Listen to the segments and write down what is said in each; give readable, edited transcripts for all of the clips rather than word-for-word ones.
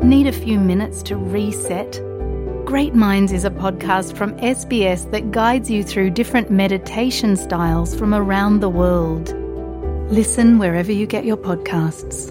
Need a few minutes to reset? Great Minds is a podcast from SBS that guides you through different meditation styles from around the world. Listen wherever you get your podcasts.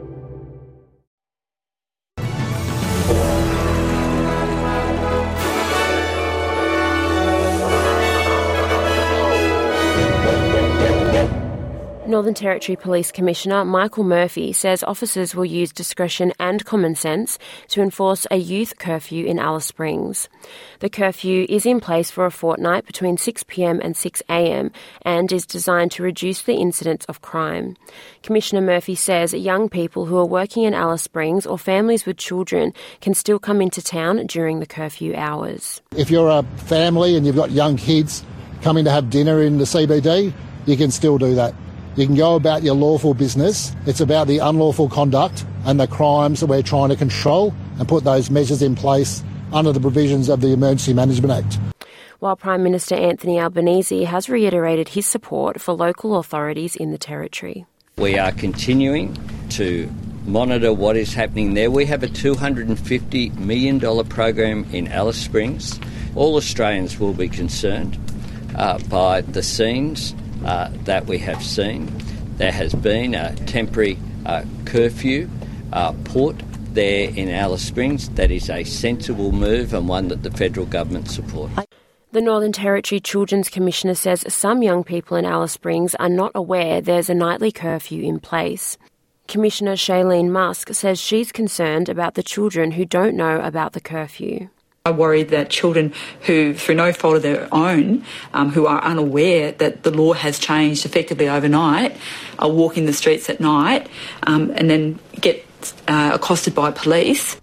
Northern Territory Police Commissioner Michael Murphy says officers will use discretion and common sense to enforce a youth curfew in Alice Springs. The curfew is in place for a fortnight between 6 p.m. and 6 a.m. and is designed to reduce the incidence of crime. Commissioner Murphy says young people who are working in Alice Springs or families with children can still come into town during the curfew hours. If you're a family and you've got young kids coming to have dinner in the CBD, you can still do that. You can go about your lawful business. It's about the unlawful conduct and the crimes that we're trying to control and put those measures in place under the provisions of the Emergency Management Act. While Prime Minister Anthony Albanese has reiterated his support for local authorities in the Territory. We are continuing to monitor what is happening there. We have a $250 million program in Alice Springs. All Australians will be concerned by the scenes that we have seen. There has been a temporary curfew put there in Alice Springs. That is a sensible move and one that the federal government supports. The Northern Territory Children's Commissioner says some young people in Alice Springs are not aware there's a nightly curfew in place. Commissioner Shailene Musk says she's concerned about the children who don't know about the curfew. I worry that children who, through no fault of their own, who are unaware that the law has changed effectively overnight, are walking the streets at night and then get accosted by police.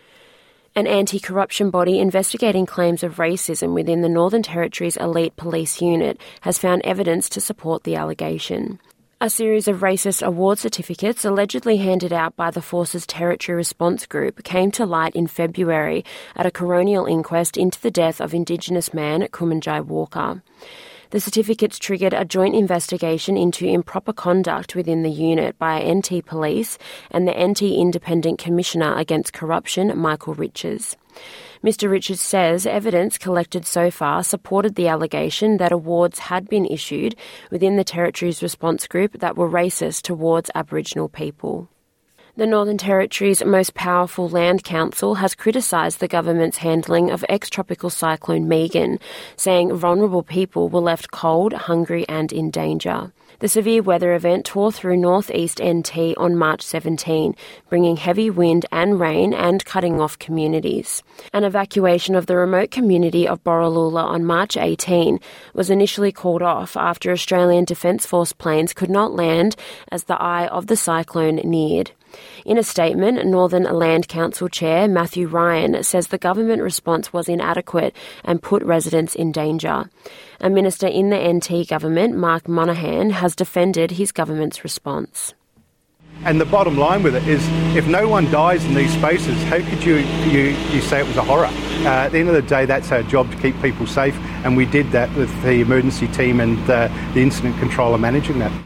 An anti-corruption body investigating claims of racism within the Northern Territory's elite police unit has found evidence to support the allegation. A series of racist award certificates allegedly handed out by the Force's Territory Response Group came to light in February at a coronial inquest into the death of Indigenous man Kumanjai Walker. The certificates triggered a joint investigation into improper conduct within the unit by NT Police and the NT Independent Commissioner Against Corruption, Michael Riches. Mr Richards says evidence collected so far supported the allegation that awards had been issued within the Territory's response group that were racist towards Aboriginal people. The Northern Territory's most powerful land council has criticised the government's handling of ex-tropical cyclone Megan, saying vulnerable people were left cold, hungry and in danger. The severe weather event tore through northeast NT on March 17, bringing heavy wind and rain and cutting off communities. An evacuation of the remote community of Borroloola on March 18 was initially called off after Australian Defence Force planes could not land as the eye of the cyclone neared. In a statement, Northern Land Council Chair Matthew Ryan says the government response was inadequate and put residents in danger. A minister in the NT government, Mark Monaghan, has defended his government's response. And the bottom line with it is, if no one dies in these spaces, how could you say it was a horror? At the end of the day, that's our job, to keep people safe, and we did that with the emergency team and the incident controller managing that.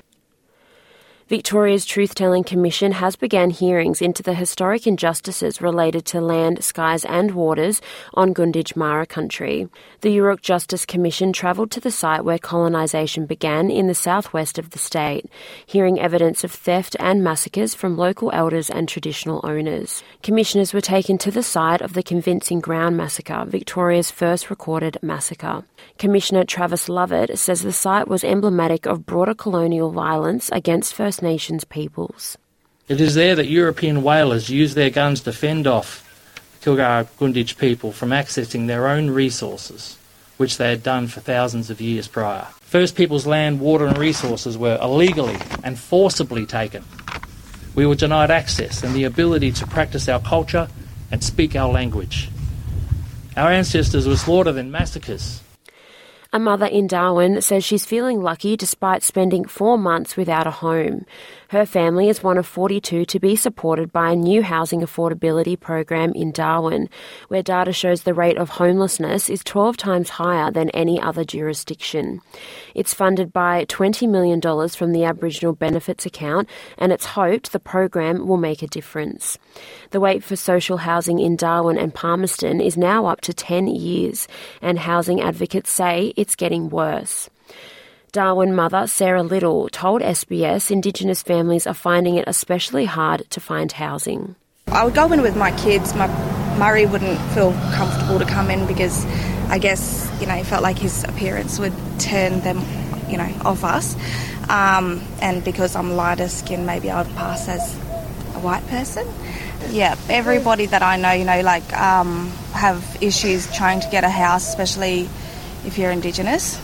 Victoria's Truth-Telling Commission has begun hearings into the historic injustices related to land, skies and waters on Gunditj Mara country. The Yurok Justice Commission travelled to the site where colonisation began in the southwest of the state, hearing evidence of theft and massacres from local elders and traditional owners. Commissioners were taken to the site of the Convincing Ground Massacre, Victoria's first recorded massacre. Commissioner Travis Lovett says the site was emblematic of broader colonial violence against First Nations peoples. It is there that European whalers used their guns to fend off Kilgara Gunditj people from accessing their own resources, which they had done for thousands of years prior. First Peoples' land, water and resources were illegally and forcibly taken. We were denied access and the ability to practice our culture and speak our language. Our ancestors were slaughtered in massacres. A mother in Darwin says she's feeling lucky despite spending 4 months without a home. Her family is one of 42 to be supported by a new housing affordability program in Darwin, where data shows the rate of homelessness is 12 times higher than any other jurisdiction. It's funded by $20 million from the Aboriginal Benefits Account, and it's hoped the program will make a difference. The wait for social housing in Darwin and Palmerston is now up to 10 years, and housing advocates say it's getting worse. Darwin mother Sarah Little told SBS Indigenous families are finding it especially hard to find housing. I would go in with my kids. Murray wouldn't feel comfortable to come in because I guess, he felt like his appearance would turn them, off us. And because I'm lighter skinned, maybe I would pass as a white person. Yeah, everybody that I know, have issues trying to get a house, especially if you're Indigenous.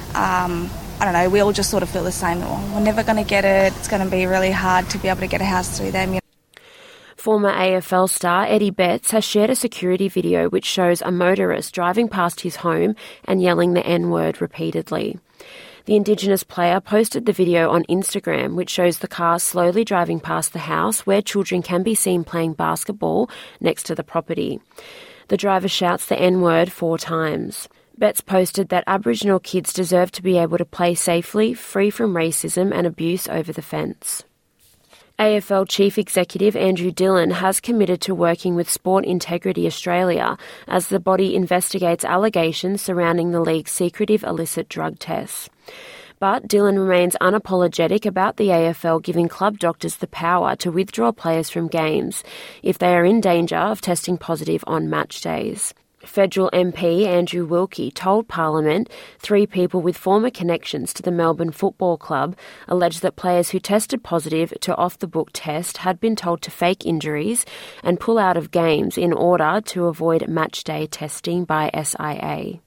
I don't know, we all just sort of feel the same. We're never going to get it. It's going to be really hard to be able to get a house through them. Former AFL star Eddie Betts has shared a security video which shows a motorist driving past his home and yelling the N-word repeatedly. The Indigenous player posted the video on Instagram, which shows the car slowly driving past the house where children can be seen playing basketball next to the property. The driver shouts the N-word 4 times. Betts posted that Aboriginal kids deserve to be able to play safely, free from racism and abuse over the fence. AFL Chief Executive Andrew Dillon has committed to working with Sport Integrity Australia as the body investigates allegations surrounding the league's secretive illicit drug tests. But Dillon remains unapologetic about the AFL giving club doctors the power to withdraw players from games if they are in danger of testing positive on match days. Federal MP Andrew Wilkie told Parliament 3 people with former connections to the Melbourne Football Club alleged that players who tested positive to off-the-book test had been told to fake injuries and pull out of games in order to avoid match-day testing by SIA.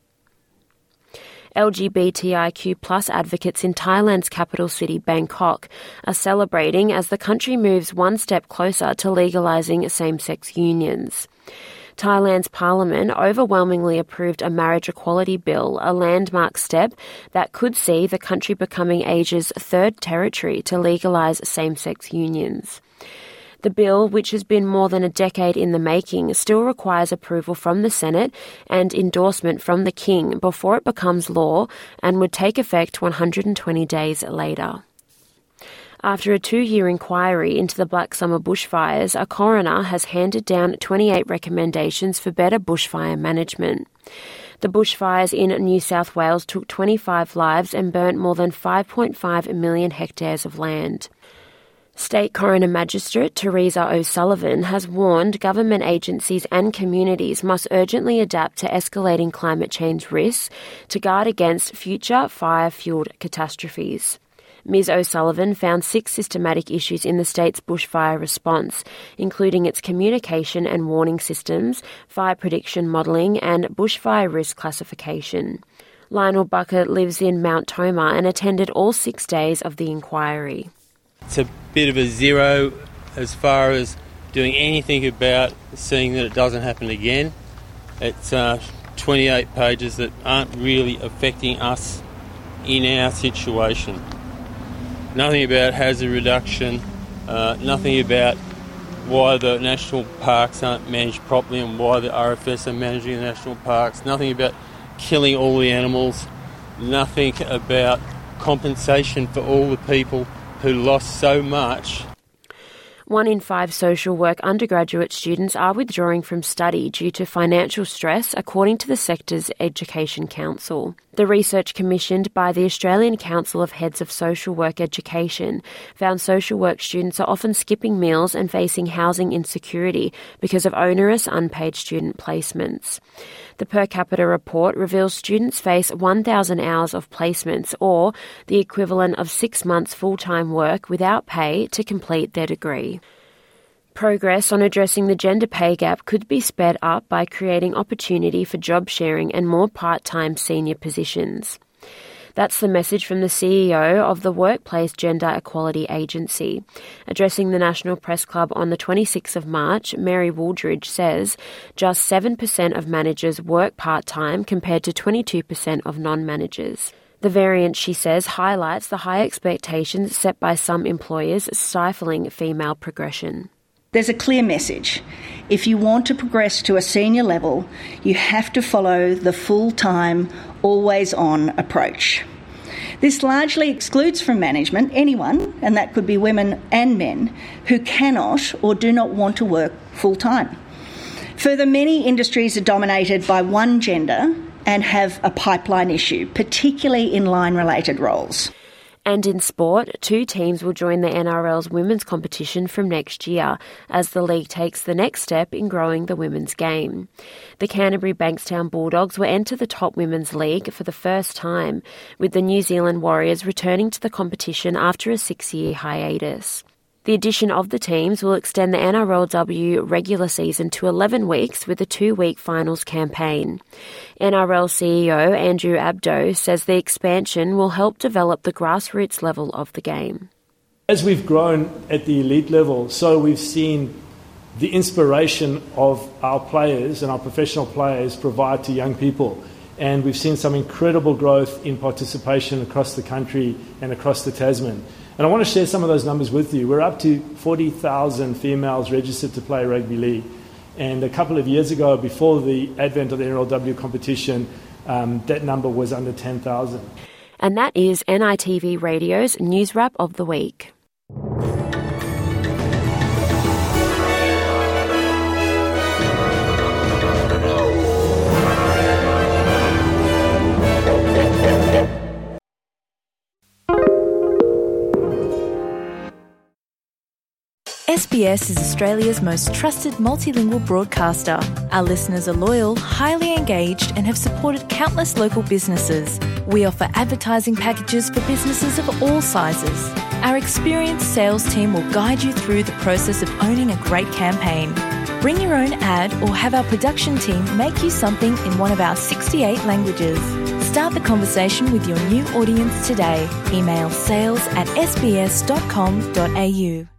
LGBTIQ+ advocates in Thailand's capital city, Bangkok, are celebrating as the country moves one step closer to legalising same-sex unions. Thailand's parliament overwhelmingly approved a marriage equality bill, a landmark step that could see the country becoming Asia's 3rd territory to legalise same-sex unions. The bill, which has been more than a decade in the making, still requires approval from the Senate and endorsement from the King before it becomes law and would take effect 120 days later. After a 2-year inquiry into the Black Summer bushfires, a coroner has handed down 28 recommendations for better bushfire management. The bushfires in New South Wales took 25 lives and burnt more than 5.5 million hectares of land. State Coroner Magistrate Teresa O'Sullivan has warned government agencies and communities must urgently adapt to escalating climate change risks to guard against future fire-fuelled catastrophes. Ms O'Sullivan found 6 systematic issues in the state's bushfire response, including its communication and warning systems, fire prediction modelling and bushfire risk classification. Lionel Bucket lives in Mount Tomah and attended all 6 days of the inquiry. It's a bit of a zero as far as doing anything about seeing that it doesn't happen again. It's 28 pages that aren't really affecting us in our situation. Nothing about hazard reduction, nothing about why the national parks aren't managed properly and why the RFS are managing the national parks, nothing about killing all the animals, nothing about compensation for all the people who lost so much. 1 in 5 social work undergraduate students are withdrawing from study due to financial stress, according to the sector's Education Council. The research commissioned by the Australian Council of Heads of Social Work Education found social work students are often skipping meals and facing housing insecurity because of onerous unpaid student placements. The per capita report reveals students face 1,000 hours of placements, or the equivalent of 6 months full-time work without pay to complete their degree. Progress on addressing the gender pay gap could be sped up by creating opportunity for job sharing and more part-time senior positions. That's the message from the CEO of the Workplace Gender Equality Agency. Addressing the National Press Club on the 26th of March, Mary Wooldridge says just 7% of managers work part-time compared to 22% of non-managers. The variance, she says, highlights the high expectations set by some employers stifling female progression. There's a clear message. If you want to progress to a senior level, you have to follow the full-time, always-on approach. This largely excludes from management anyone, and that could be women and men, who cannot or do not want to work full-time. Further, many industries are dominated by one gender and have a pipeline issue, particularly in line-related roles. And in sport, 2 teams will join the NRL's women's competition from next year as the league takes the next step in growing the women's game. The Canterbury Bankstown Bulldogs will enter the top women's league for the first time, with the New Zealand Warriors returning to the competition after a 6-year hiatus. The addition of the teams will extend the NRLW regular season to 11 weeks with a 2-week finals campaign. NRL CEO Andrew Abdo says the expansion will help develop the grassroots level of the game. As we've grown at the elite level, so we've seen the inspiration of our players and our professional players provide to young people. And we've seen some incredible growth in participation across the country and across the Tasman. And I want to share some of those numbers with you. We're up to 40,000 females registered to play rugby league. And a couple of years ago, before the advent of the NRLW competition, that number was under 10,000. And that is NITV Radio's News Wrap of the Week. SBS is Australia's most trusted multilingual broadcaster. Our listeners are loyal, highly engaged, and have supported countless local businesses. We offer advertising packages for businesses of all sizes. Our experienced sales team will guide you through the process of owning a great campaign. Bring your own ad or have our production team make you something in one of our 68 languages. Start the conversation with your new audience today. Email sales@sbs.com.au.